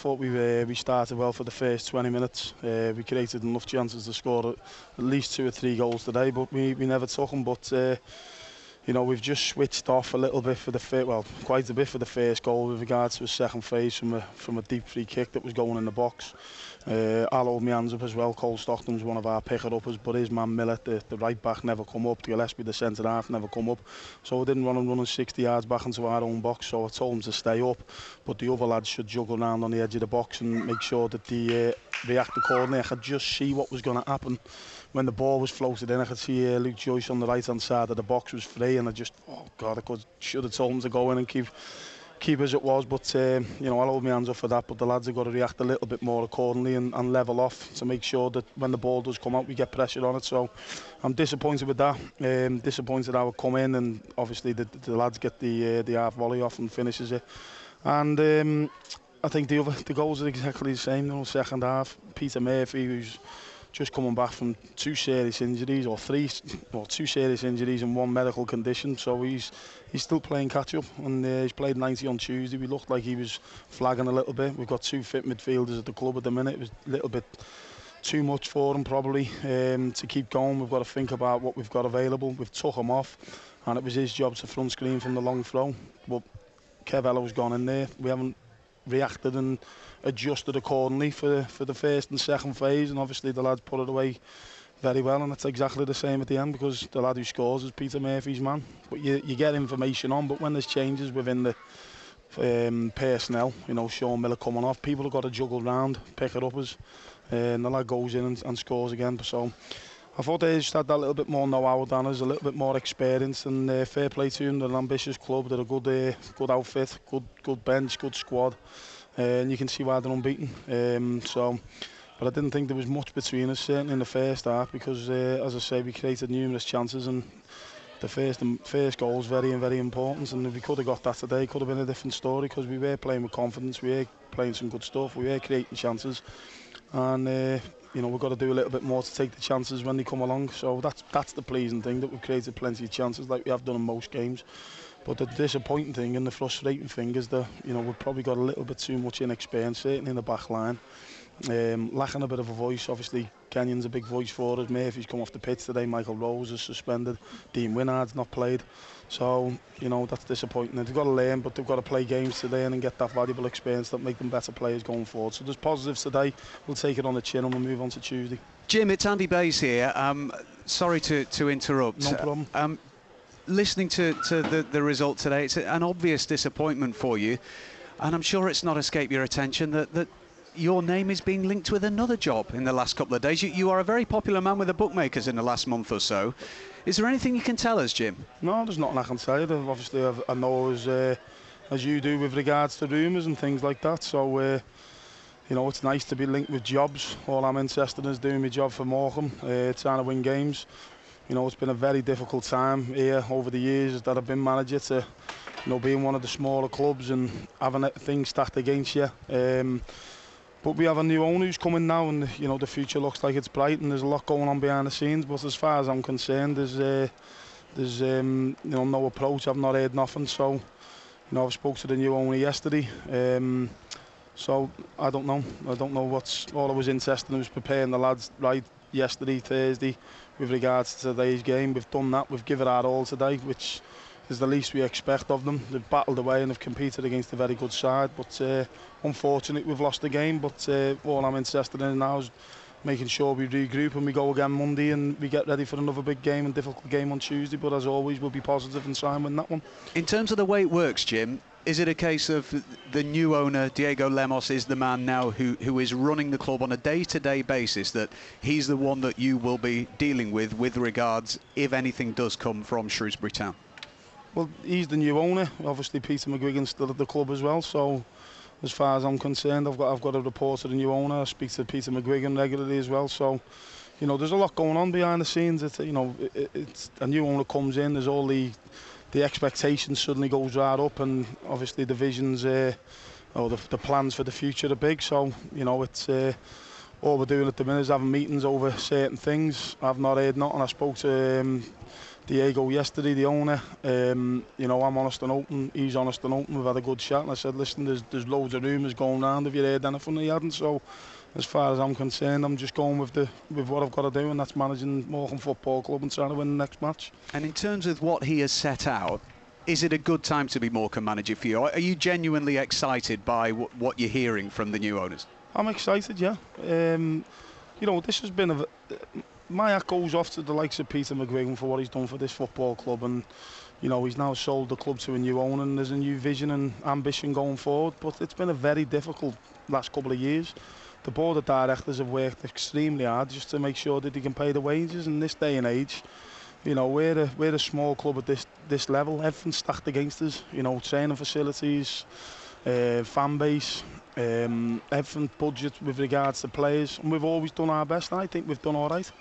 thought we started well for the first 20 minutes. We created enough chances to score at least 2 or 3 goals today, but we never took them. But you know, we've just switched off a little bit for the quite a bit for the first goal with regards to a second phase from a deep free kick that was going in the box. I'll hold my hands up as well. Cole Stockton's one of our picker-uppers, but his man Millet, the right back, never come up. Gillespie, the centre half, never come up. So we didn't want him running 60 yards back into our own box, so I told him to stay up. But the other lads should juggle around on the edge of the box and make sure that they react accordingly. I could just see what was going to happen. When the ball was floated in, I could see Luke Joyce on the right-hand side of the box was free, and I just, oh God, should have told him to go in and keep as it was. But you know, I'll hold my hands up for that. But the lads have got to react a little bit more accordingly and level off to make sure that when the ball does come out, we get pressure on it. So I'm disappointed with that. Disappointed I would come in, and obviously the lads get the half volley off and finishes it. And I think the goals are exactly the same. You know, second half, Peter Murphy, who's just coming back from 2 serious injuries, or 2 serious injuries and 1 medical condition, so he's still playing catch up, and he's played 90 on Tuesday. We looked like he was flagging a little bit. We've got 2 fit midfielders at the club at the minute. It was a little bit too much for him probably to keep going. We've got to think about what we've got available. We've took him off, and it was his job to front screen from the long throw, but Kev Ellow's gone in there. We haven't reacted and adjusted accordingly for the first and second phase, and obviously the lads put it away very well, and it's exactly the same at the end, because the lad who scores is Peter Murphy's man. But you get information on, but when there's changes within the personnel, you know, Sean Miller coming off, people have got to juggle round, pick it up and the lad goes in and scores again. So I thought they just had that little bit more know-how than us, a little bit more experience, and fair play to them. They're an ambitious club, they're a good outfit, good bench, good squad, and you can see why they're unbeaten. But I didn't think there was much between us, certainly in the first half, because as I say, we created numerous chances, and the first goal is very, very important. And if we could have got that today, it could have been a different story, because we were playing with confidence, we were playing some good stuff, we were creating chances, and you know, we've got to do a little bit more to take the chances when they come along. So that's the pleasing thing, that we've created plenty of chances like we have done in most games. But the disappointing thing and the frustrating thing is that, you know, we've probably got a little bit too much inexperience, certainly in the back line. Lacking a bit of a voice. Obviously Kenyon's a big voice for us. Murphy's come off the pitch today. Michael Rose is suspended. Dean Winnard's not played. So, you know, that's disappointing. They've got to learn, but they've got to play games today and get that valuable experience that make them better players going forward. So there's positives today. We'll take it on the chin and we'll move on to Tuesday. Jim, it's Andy Bays here. Sorry to interrupt. No problem. Listening to the result today, it's an obvious disappointment for you, and I'm sure it's not escaped your attention that your name is being linked with another job in the last couple of days. You are a very popular man with the bookmakers in the last month or so. Is there anything you can tell us, Jim? No, there's nothing I can tell you. Obviously, I know as you do with regards to rumours and things like that. So, you know, it's nice to be linked with jobs. All I'm interested in is doing my job for Morecambe, trying to win games. You know, it's been a very difficult time here over the years that I've been manager, to, you know, being one of the smaller clubs and having things stacked against you. But we have a new owner who's coming now, and you know, the future looks like it's bright, and there's a lot going on behind the scenes. But as far as I'm concerned, there's you know, no approach. I've not heard nothing. So, you know, I've spoke to the new owner yesterday. So I don't know. All I was interested in was preparing the lads right yesterday, Thursday, with regards to today's game. We've done that. We've given our all today, which is the least we expect of them. They've battled away and have competed against a very good side, but unfortunately we've lost the game. But all I'm interested in now is making sure we regroup and we go again Monday and we get ready for another big game and difficult game on Tuesday. But as always, we'll be positive and try and win that one. In terms of the way it works, Jim, is it a case of the new owner, Diego Lemos, is the man now who is running the club on a day-to-day basis, that he's the one that you will be dealing with regards if anything does come from Shrewsbury Town? Well, he's the new owner. Obviously, Peter McGuigan's still at the club as well. So, as far as I'm concerned, I've got a report to the new owner. I speak to Peter McGuigan regularly as well. So, you know, there's a lot going on behind the scenes. It's, you know, it's a new owner comes in. There's all the expectations suddenly goes right up, and obviously the visions, or the plans for the future are big. So, you know, it's all we're doing at the minute is having meetings over certain things. I've not heard nothing. I spoke to Diego yesterday, the owner. You know, I'm honest and open, he's honest and open. We've had a good chat, and I said, listen, there's loads of rumours going round. Have you heard anything? He hadn't. So as far as I'm concerned, I'm just going with what I've got to do, and that's managing Morecambe Football Club and trying to win the next match. And in terms of what he has set out, is it a good time to be Morecambe manager for you? Are you genuinely excited by what you're hearing from the new owners? I'm excited, yeah. You know, this has been my hat goes off to the likes of Peter McGuigan for what he's done for this football club, and you know, he's now sold the club to a new owner, and there's a new vision and ambition going forward. But it's been a very difficult last couple of years. The board of directors have worked extremely hard just to make sure that they can pay the wages in this day and age. You know, we're a small club at this level. Everything's stacked against us. You know, training facilities, fan base, everything, budget with regards to players, and we've always done our best, and I think we've done all right.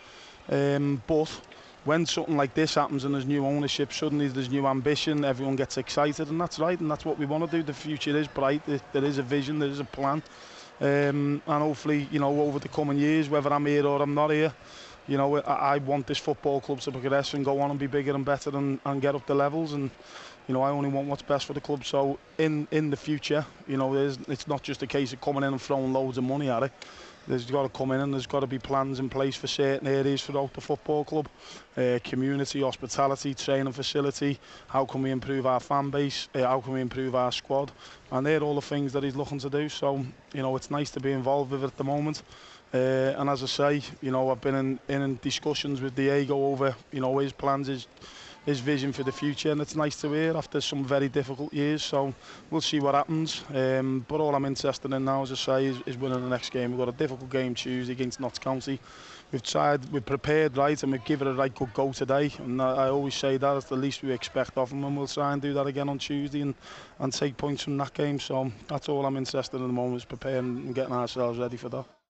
But when something like this happens and there's new ownership, suddenly there's new ambition, everyone gets excited, and that's right, and that's what we want to do. The future is bright, there is a vision, there is a plan, and hopefully, you know, over the coming years, whether I'm here or I'm not here, you know, I want this football club to progress and go on and be bigger and better and get up the levels, and you know, I only want what's best for the club. So in the future, you know, it's not just a case of coming in and throwing loads of money at it. There's got to come in and there's got to be plans in place for certain areas throughout the football club. Community, hospitality, training facility, how can we improve our fan base, how can we improve our squad, and they're all the things that he's looking to do. So, you know, it's nice to be involved with it at the moment. And as I say, you know, I've been in discussions with Diego over, you know, his plans, his vision for the future, and it's nice to hear after some very difficult years. So we'll see what happens, but all I'm interested in now, as I say, is winning the next game. We've got a difficult game Tuesday against Notts County. We've prepared right, and we've given it a right good go today, and I always say that it's the least we expect of them, and we'll try and do that again on Tuesday and take points from that game. So that's all I'm interested in at the moment, is preparing and getting ourselves ready for that.